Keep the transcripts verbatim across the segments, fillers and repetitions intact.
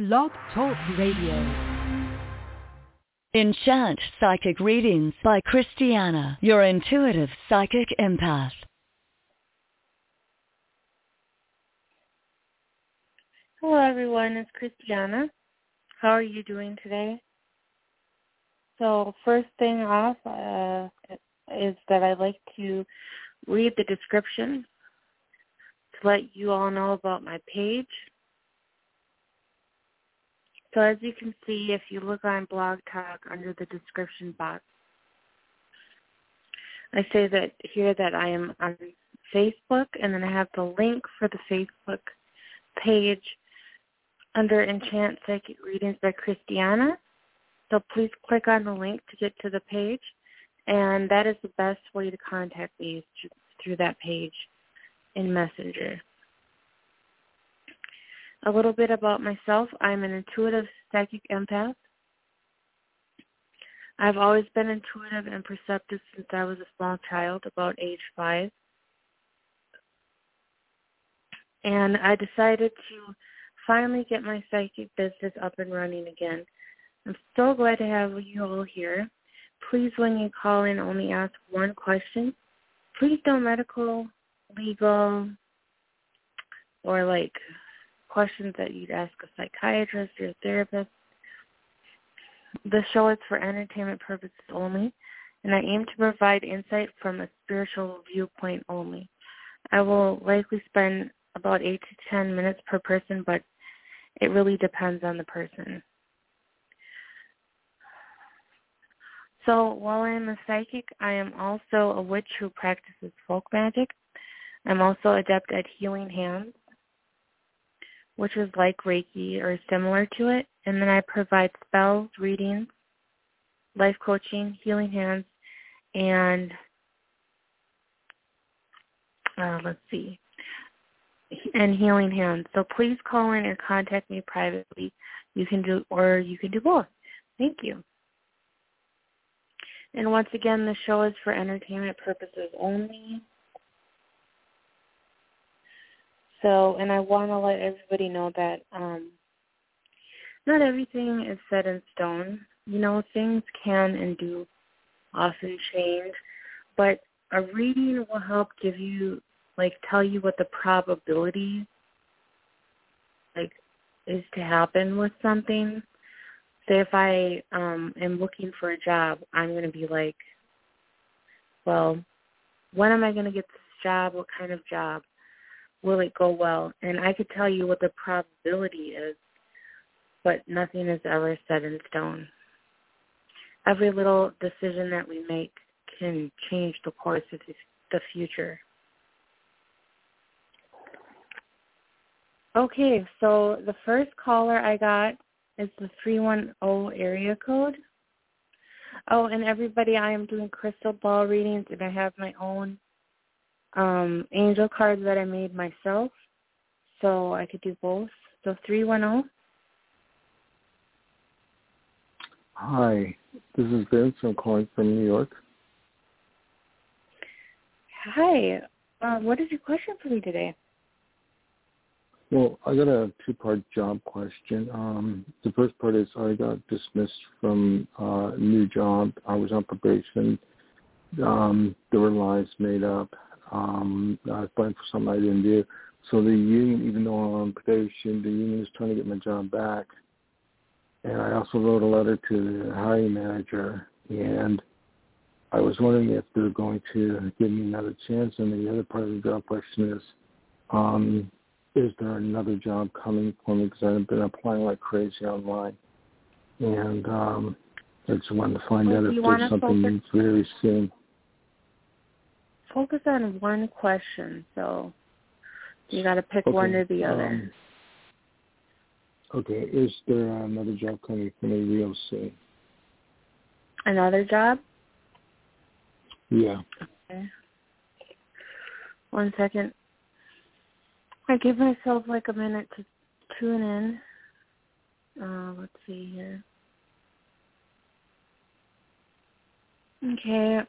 Blog Talk Radio. Enchant Psychic Readings by Christiana, your intuitive psychic empath. Hello everyone, it's Christiana. How are you doing today? So first thing off uh, is that I'd like to read the description to let you all know about my page. So as you can see, if you look on Blog Talk under the description box, I say that here that I am on Facebook, and then I have the link for the Facebook page under Enchant Psychic Readings by Christiana. So please click on the link to get to the page, and that is the best way to contact me is through that page in Messenger. A little bit about myself. I'm an intuitive psychic empath. I've always been intuitive and perceptive since I was a small child, about age five. And I decided to finally get my psychic business up and running again. I'm so glad to have you all here. Please, when you call in, only ask one question. Please don't medical, legal, or like questions that you'd ask a psychiatrist or a therapist. The show is for entertainment purposes only, and I aim to provide insight from a spiritual viewpoint only. I will likely spend about eight to ten minutes per person, but it really depends on the person. So while I'm a psychic, I am also a witch who practices folk magic. I'm also adept at healing hands, which is like Reiki or similar to it. And then I provide spells, readings, life coaching, healing hands, and uh, let's see, and healing hands. So please call in or contact me privately. You can do, or you can do both. Thank you. And once again, the show is for entertainment purposes only. So, and I want to let everybody know that um, not everything is set in stone. You know, things can and do often change, but a reading will help give you, like, tell you what the probability, like, is to happen with something. Say if I um, am looking for a job, I'm going to be like, well, when am I going to get this job? What kind of job? Will it go well? And I could tell you what the probability is, but nothing is ever set in stone. Every little decision that we make can change the course of the future. Okay, so the first caller I got is the three one zero area code. Oh, and everybody, I am doing crystal ball readings, and I have my own um, angel cards that I made myself, so I could do both. So three one zero. Hi, this is Vince. I'm calling from New York. Hi. Uh, what is your question for me today? Well, I got a two-part job question. Um, the first part is I got dismissed from uh, a new job. I was on probation. Um, there were lies made up. Um, I was applying for something I didn't do. So the union, even though I'm on probation, the union is trying to get my job back. And I also wrote a letter to the hiring manager, and I was wondering if they're going to give me another chance. And the other part of the job question is, um, is there another job coming for me? Because I've been applying like crazy online. And um, I just wanted to find well, out if there's something focus, very soon. Focus on one question, so you got to pick okay, one or the other. Um, okay, is there another job coming for me real soon? Another job? Yeah. Okay. One second. I give myself like a minute to tune in. Uh, let's see here. Okay.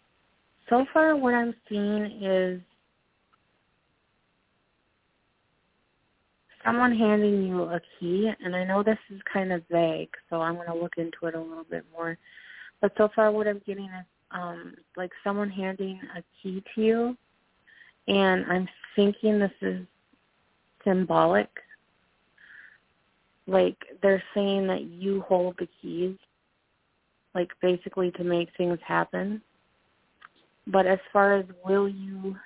So far what I'm seeing is someone handing you a key, and I know this is kind of vague, so I'm going to look into it a little bit more. But so far what I'm getting is um, like someone handing a key to you, and I'm thinking this is symbolic. Like they're saying that you hold the keys, like basically to make things happen. But as far as will you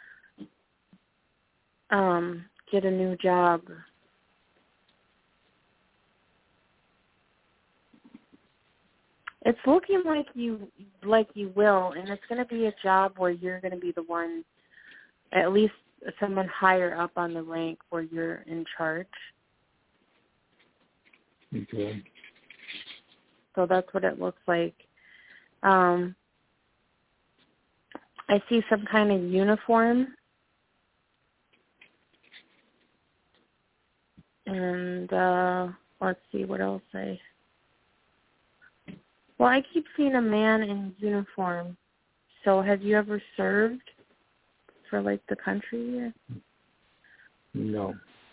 um, get a new job, it's looking like you like you will, and it's going to be a job where you're going to be the one, at least someone higher up on the rank where you're in charge. Okay. So that's what it looks like. Um, I see some kind of uniform. And uh, let's see what else I... Well, I keep seeing a man in uniform. So have you ever served for, like, the country? No.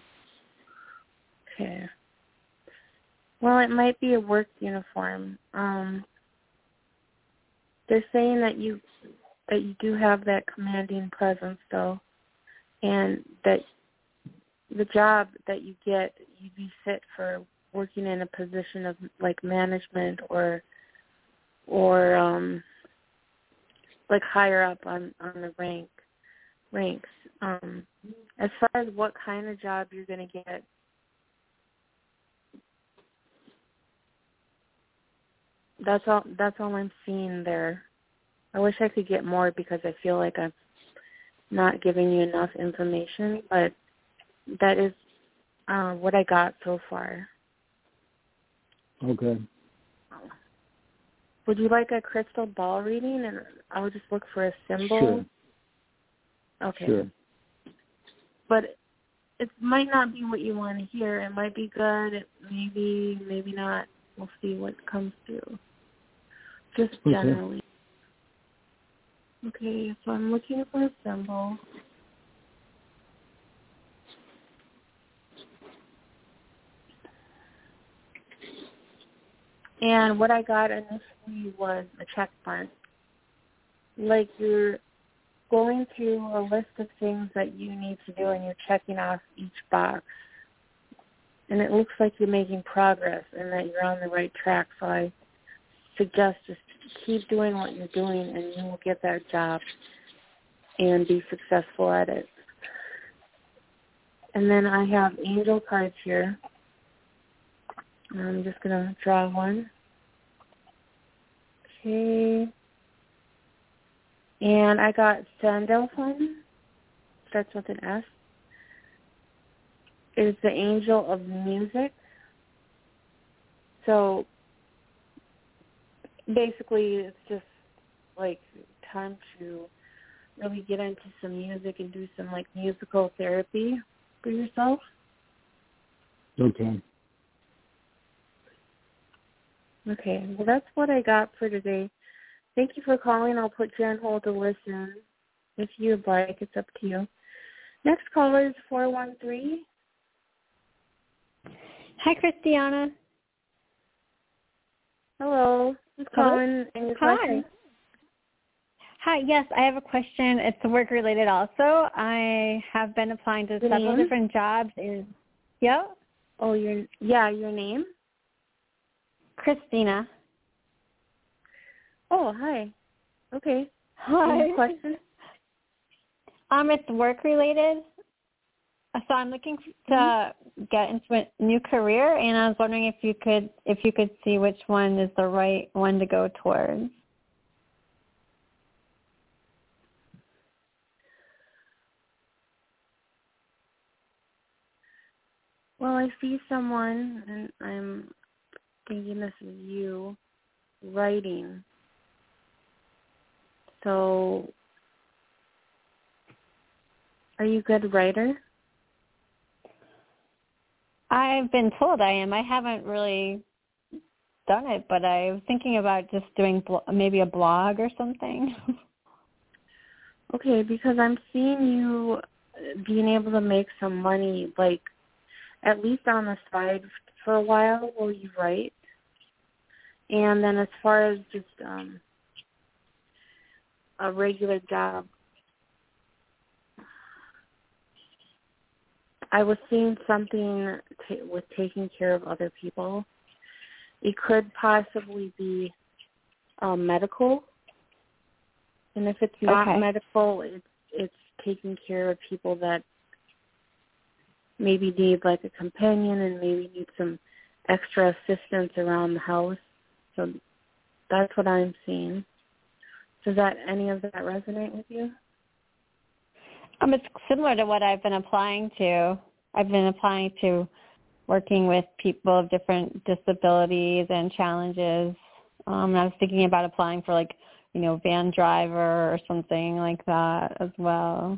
Okay. Well, it might be a work uniform. Um, they're saying that you that you do have that commanding presence, though, and that the job that you get, you'd be fit for working in a position of like management or or um, like higher up on, on the rank ranks. Um, as far as what kind of job you're going to get, that's all. That's all I'm seeing there. I wish I could get more because I feel like I'm not giving you enough information, but that is uh, what I got so far. Okay. Would you like a crystal ball reading? And I'll just look for a symbol. Sure. Okay. Sure. But it might not be what you want to hear. It might be good. It maybe, maybe not. We'll see what comes through. Just generally. Okay, so I'm looking for a symbol. And what I got initially was a check mark. Like you're going through a list of things that you need to do and you're checking off each box. And it looks like you're making progress and that you're on the right track. So I suggest just keep doing what you're doing and you will get that job and be successful at it. And then I have angel cards here. I'm just going to draw one. Okay. And I got Sandalphon. Starts with an S. It is the angel of music. So basically it's just like time to really get into some music and do some like musical therapy for yourself. Okay. Okay, well that's what I got for today. Thank you for calling. I'll put you on hold to listen. If you'd like, it's up to you. Next caller is four one three. Hi, Christiana. Hello. Who's calling? And your Hi. question? Hi, yes, I have a question. It's work-related also. I have been applying to Your several name? different jobs. In, yeah? Oh, your yeah, your name? Christina. Oh, hi. Okay. Hi. Any question? Um, it's work-related. So I'm looking to mm-hmm. get into a new career, and I was wondering if you could if you could see which one is the right one to go towards. Well, I see someone, and I'm thinking this is you, writing. So, are you a good writer? I've been told I am. I haven't really done it, but I was thinking about just doing blo- maybe a blog or something. Okay, because I'm seeing you being able to make some money, like, at least on the side for a while while you write. And then as far as just um, a regular job, I was seeing something t- with taking care of other people. It could possibly be um, medical. And if it's not okay. medical, it's, it's taking care of people that maybe need like a companion and maybe need some extra assistance around the house. So that's what I'm seeing. Does that any of that resonate with you? Um, it's similar to what I've been applying to. I've been applying to working with people of different disabilities and challenges. Um, and I was thinking about applying for, like, you know, van driver or something like that as well.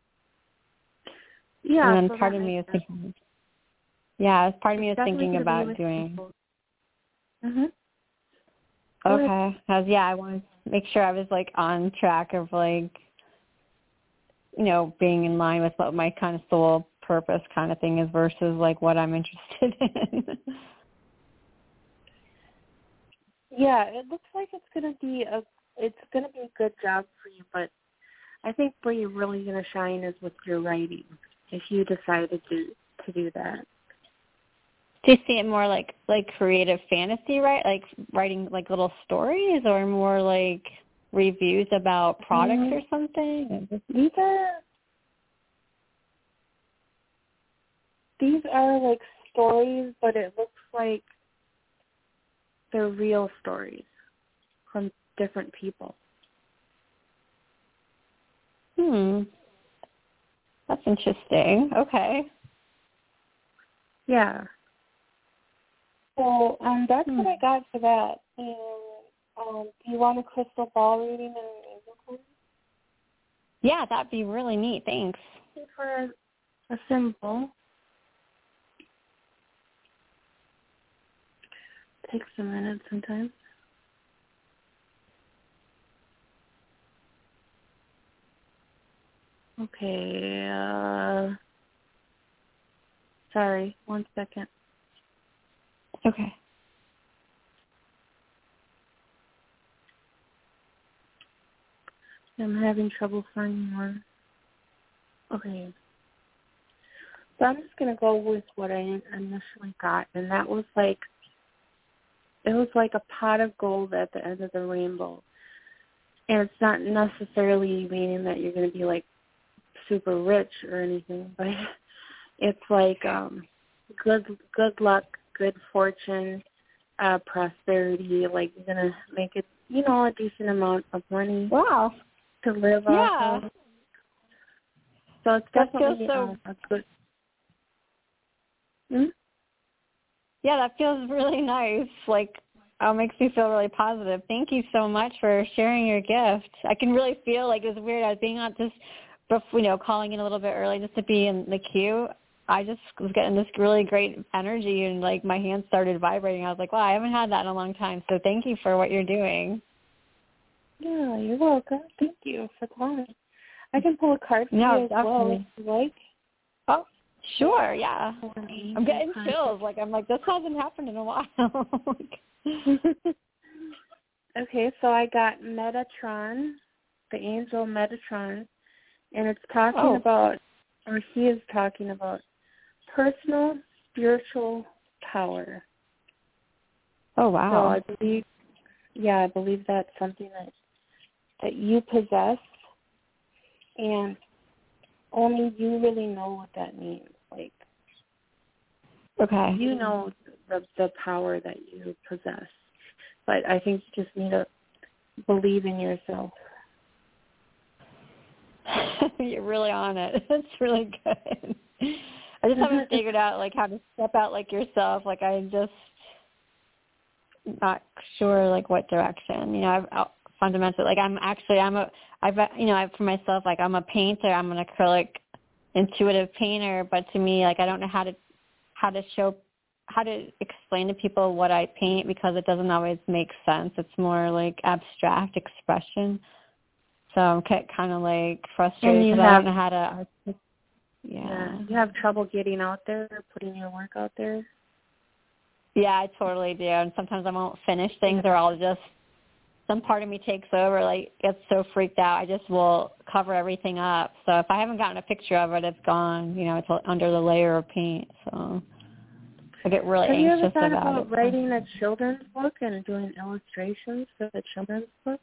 Yeah. And then so part of me is thinking, yeah, part of me is thinking about doing. Mhm. Okay. Because, yeah, I wanted to make sure I was, like, on track of, like, you know, being in line with what my kind of soul purpose kind of thing is versus, like, what I'm interested in. Yeah, it looks like it's gonna be a it's gonna be a good job for you, but I think where you're really gonna shine is with your writing. If you decided to to do that. Do you see it more like like creative fantasy, right? Like writing like little stories, or more like reviews about products mm-hmm. or something? These are these are like stories, but it looks like they're real stories from different people. Hmm. That's interesting. Okay. Yeah. So um, that's hmm. what I got for that. And um, do you want a crystal ball reading and an angel card? Yeah, that'd be really neat. Thanks. For a, a symbol. Takes a minute sometimes. Okay. Uh, sorry, one second. Okay. I'm having trouble finding one. Okay. So I'm just going to go with what I initially got, and that was like, it was like a pot of gold at the end of the rainbow. And it's not necessarily meaning that you're going to be like super rich or anything, but it's like um, good good luck, good fortune, uh, prosperity. Like you're going to make it, you know, a decent amount of money. Wow. To live yeah. off of. So it's that definitely feels so, uh, a good. Hmm? Yeah, that feels really nice. Like, it makes me feel really positive. Thank you so much for sharing your gift. I can really feel like it was weird. I was being on just, you know, calling in a little bit early just to be in the queue. I just was getting this really great energy, and like my hands started vibrating. I was like, wow, I haven't had that in a long time. So thank you for what you're doing. Yeah, you're welcome. Thank you for calling. I can pull a card for No, you as definitely. well if you like. Oh, sure, yeah. I'm getting chills. Like, I'm like, this hasn't happened in a while. Okay, so I got Metatron, the angel Metatron, and it's talking oh. about, or he is talking about, personal spiritual power. Oh, wow. So I believe, yeah, I believe that's something that that you possess, and only you really know what that means. Like, okay, you know the the power that you possess, but I think you just need to believe in yourself. You're really on it. It's really good. I just haven't figured out like how to step out like yourself. Like, I'm just not sure like what direction. You know, I've, I've fundamentally, like I'm actually I'm a I've you know I for myself, like I'm a painter. I'm an acrylic intuitive painter, but to me, like I don't know how to how to show how to explain to people what I paint, because it doesn't always make sense. It's more like abstract expression. So I'm kind of like frustrated because I don't know how to. Yeah. yeah. You have trouble getting out there, putting your work out there? Yeah, I totally do. And sometimes I won't finish things, or I'll just, some part of me takes over, like gets so freaked out, I just will cover everything up. So if I haven't gotten a picture of it, it's gone. You know, it's under the layer of paint. So I get really Have anxious you ever thought about, about it. writing a children's book and doing illustrations for the children's book?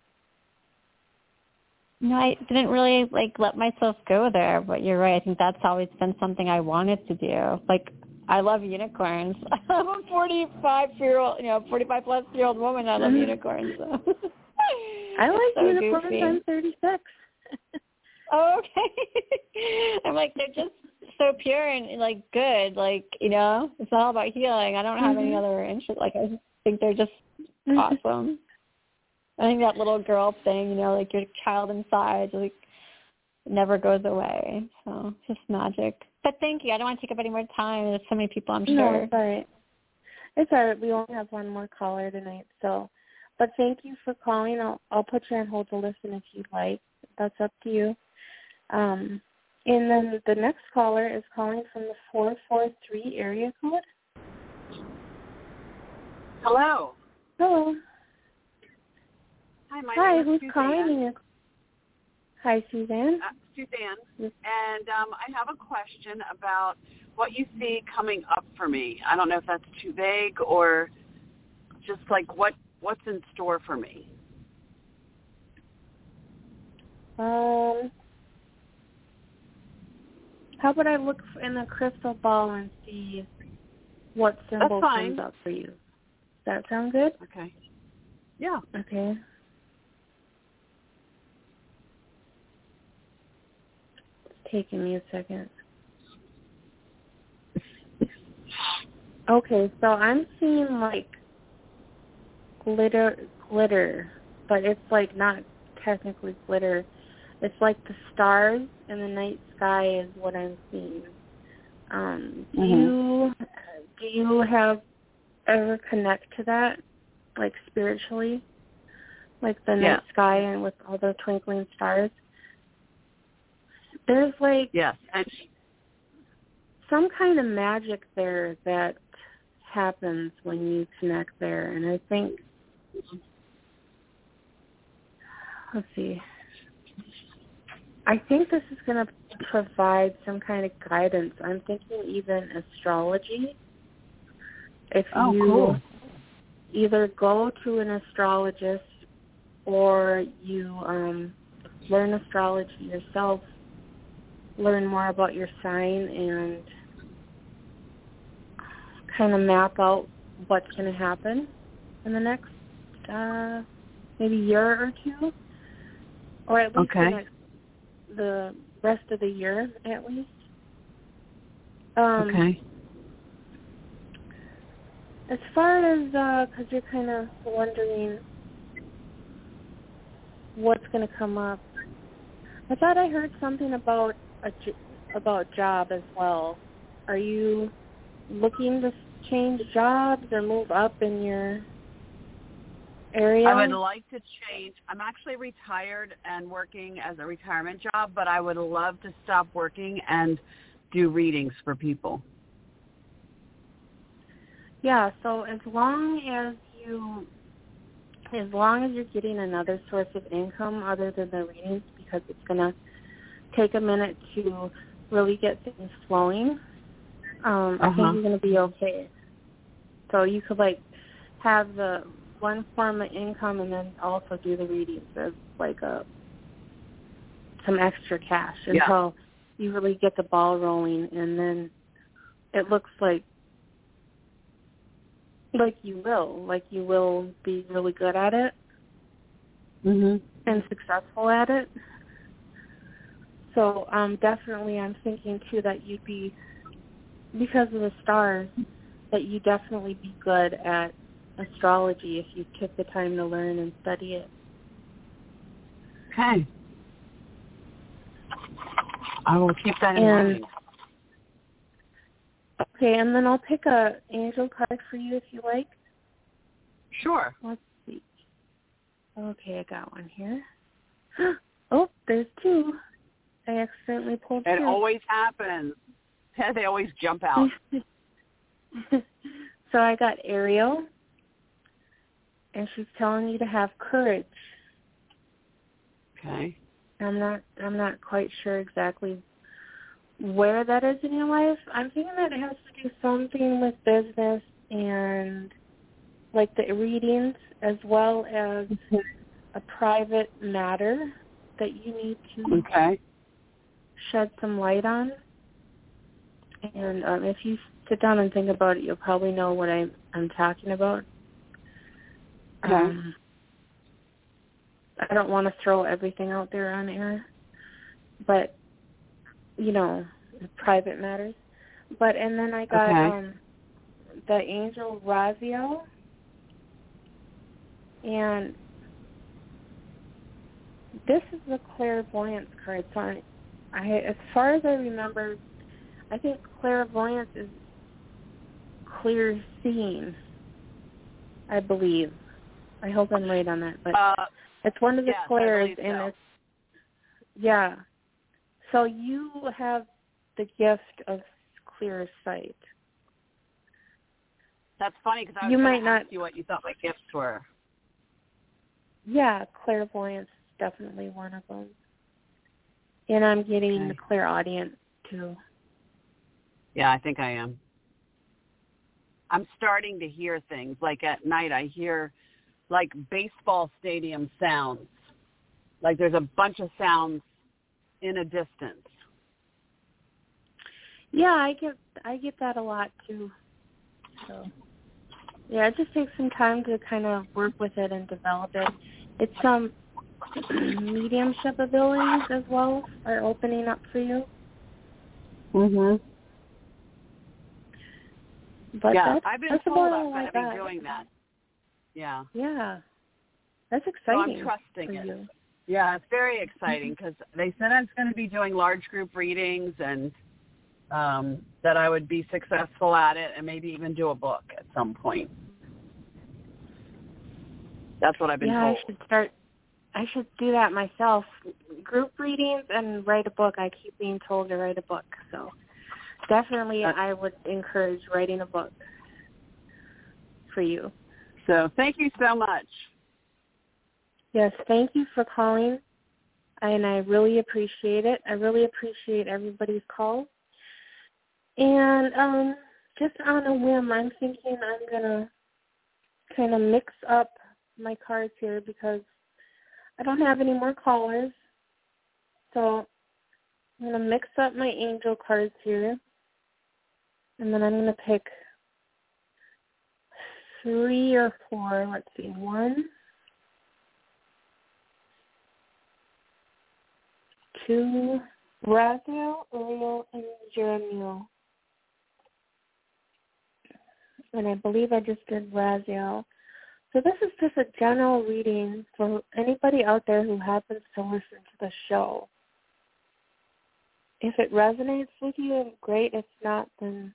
No, I didn't really like let myself go there, but you're right. I think that's always been something I wanted to do. Like, I love unicorns. I'm a forty-five year old, you know, forty-five plus year old woman. I love unicorns. So. I like so unicorns. goofy. I'm thirty-six. Oh, okay. I'm like, they're just so pure and like good. Like, you know, it's all about healing. I don't have mm-hmm. any other interest. Like, I just think they're just mm-hmm. awesome. I think that little girl thing, you know, like your child inside, like, never goes away. So it's just magic. But thank you. I don't want to take up any more time. There's so many people, I'm sure. No, it's all right. It's all right. We only have one more caller tonight. So, but thank you for calling. I'll, I'll put you on hold to listen if you'd like. That's up to you. Um, and then the next caller is calling from the four four three area code. Hello. Hello. Hi, my Hi, name is who's Suzanne. calling you? Hi, Suzanne. Uh, Suzanne. Yes. And um, I have a question about what you see coming up for me. I don't know if that's too vague or just like what what's in store for me. Um, how about I look in the crystal ball and see what symbol comes up for you? Does that sound good? Okay. Yeah. Okay. It's taking me a second. Okay, so I'm seeing like glitter, glitter, but it's like not technically glitter. It's like the stars in the night sky is what I'm seeing. Um, do mm-hmm. you do you have ever connect to that, like spiritually, like the yeah. night sky and with all the twinkling stars? There's like yes. And some kind of magic there that happens when you connect there, and I think, let's see, I think this is going to provide some kind of guidance. I'm thinking even astrology. If oh, you cool. either go to an astrologist or you um, learn astrology yourself, learn more about your sign and kind of map out what's going to happen in the next uh, maybe year or two, or at least okay. the, next, the rest of the year at least. Um, okay. As far as, because uh, you're kind of wondering what's going to come up, I thought I heard something about a, about job as well. Are you looking to change jobs or move up in your area? I would like to change. I'm actually retired and working as a retirement job, but I would love to stop working and do readings for people. Yeah, so as long as you, as long as you're getting another source of income other than the readings, because it's going to take a minute to really get things flowing, um, uh-huh. I think you're going to be okay. So you could, like, have the one form of income and then also do the readings as, like, a some extra cash until yeah. you really get the ball rolling, and then it looks like like you will, like you will be really good at it mm-hmm. and successful at it. So um, definitely I'm thinking, too, that you'd be, because of the stars, that you definitely be good at astrology if you took the time to learn and study it. Okay. I will keep that in and, mind. Okay, and then I'll pick a angel card for you if you like. Sure. Let's see. Okay, I got one here. Oh, there's two. I accidentally pulled It through. always happens. They always jump out. So I got Ariel, and she's telling you to have courage. Okay. I'm not. I'm not quite sure exactly where that is in your life. I'm thinking that it has to do something with business and like the readings, as well as a private matter that you need to Okay. shed some light on. And um, if you sit down and think about it, you'll probably know what I'm, I'm talking about. Okay. Um, I don't want to throw everything out there on air, but, you know, private matters. But, and then I got Okay. um, the angel Raziel, and this is the clairvoyance card. So I, I, as far as I remember, I think clairvoyance is clear seeing, I believe. I hope I'm right on that, but Uh, it's one of the yes, clairs, I believe and so. it's, yeah. So you have the gift of clear sight. That's funny because I was You going might to not- ask you what you thought my gifts were. Yeah, clairvoyance is definitely one of them. And I'm getting Okay. the clairaudient, too. Yeah, I think I am. I'm starting to hear things. Like at night, I hear like baseball stadium sounds. Like there's a bunch of sounds in a distance. Yeah, I get I get that a lot, too. So, yeah, it just takes some time to kind of work with it and develop it. It's some mediumship abilities as well are opening up for you. Mhm. But Yeah, that's, I've been that's told about I'm all going I to be got. doing that. Yeah. Yeah, that's So exciting. I'm trusting for it. you. Yeah, it's very exciting because they said I was going to be doing large group readings and um, that I would be successful at it and maybe even do a book at some point. That's what I've been Yeah, told. I should start. I should do that myself. Group readings and write a book. I keep being told to write a book, so definitely I would encourage writing a book for you. So thank you so much. Yes, thank you for calling, and I really appreciate it. I really appreciate everybody's call. And um, just on a whim, I'm thinking I'm going to kind of mix up my cards here because I don't have any more callers. So I'm going to mix up my angel cards here, and then I'm going to pick three or four. Let's see, one, two, Raziel, Uriel, and Jeremiel. And I believe I just did Raziel. So this is just a general reading for anybody out there who happens to listen to the show. If it resonates with you, great. If not, then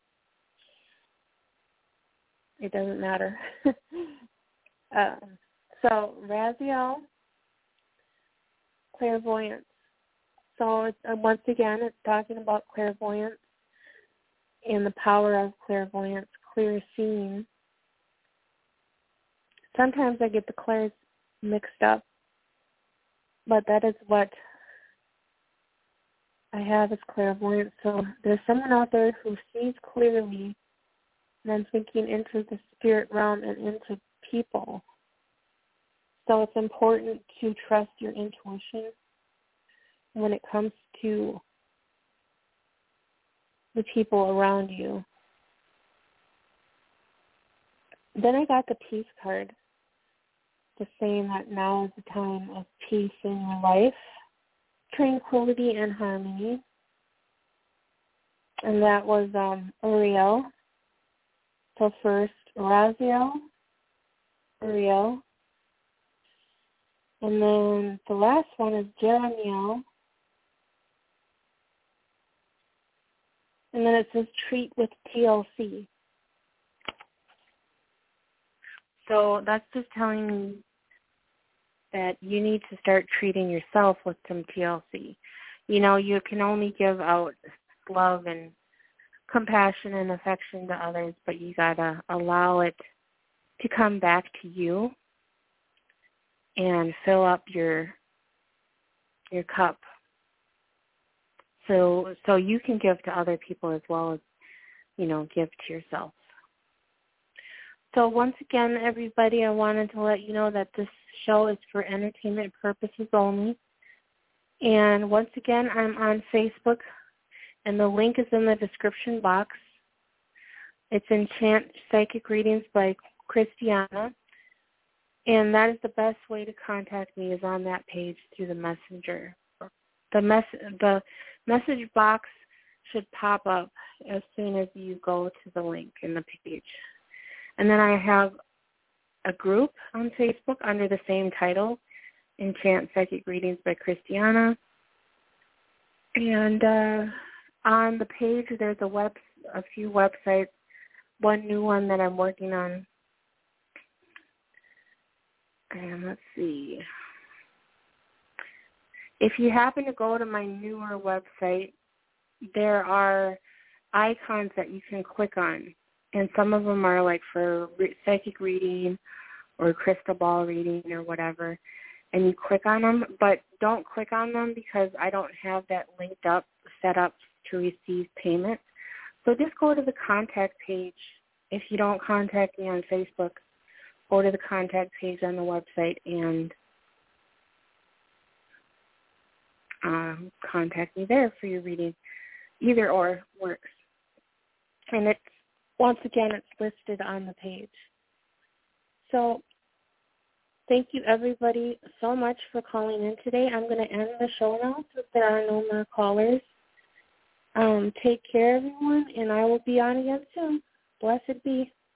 it doesn't matter. um, so Raziel, clairvoyance. So it's, uh, once again, it's talking about clairvoyance and the power of clairvoyance, clear seeing. Sometimes I get the clairs mixed up, but that is what I have as clairvoyance. So there's someone out there who sees clearly, and I'm thinking into the spirit realm and into people. So it's important to trust your intuition when it comes to the people around you. Then I got the peace card, just saying that now is the time of peace in your life, tranquility and harmony. And that was um, Uriel. So first, Raziel, Uriel. And then the last one is Jeremiel. And then it says treat with T L C. So that's just telling me that you need to start treating yourself with some T L C. You know, you can only give out love and compassion and affection to others, but you got to allow it to come back to you and fill up your your cup. So so you can give to other people as well as, you know, give to yourself. So once again, everybody, I wanted to let you know that this show is for entertainment purposes only. And once again, I'm on Facebook, and the link is in the description box. It's Enchant Psychic Readings by Christiana. And that is the best way to contact me is on that page through the messenger. The mess the message box should pop up as soon as you go to the link in the page. And then I have a group on Facebook under the same title, Enchant Psychic Readings by Christiana. And uh, on the page there's a web a few websites. One new one that I'm working on. And let's see. If you happen to go to my newer website, there are icons that you can click on. And some of them are like for re- psychic reading or crystal ball reading or whatever. And you click on them, but don't click on them because I don't have that linked up, set up to receive payment. So just go to the contact page. If you don't contact me on Facebook, go to the contact page on the website and um, contact me there for your reading. Either or works. And it's, once again, it's listed on the page. So thank you, everybody, so much for calling in today. I'm going to end the show now since there are no more callers. Um, take care, everyone, and I will be on again soon. Blessed be.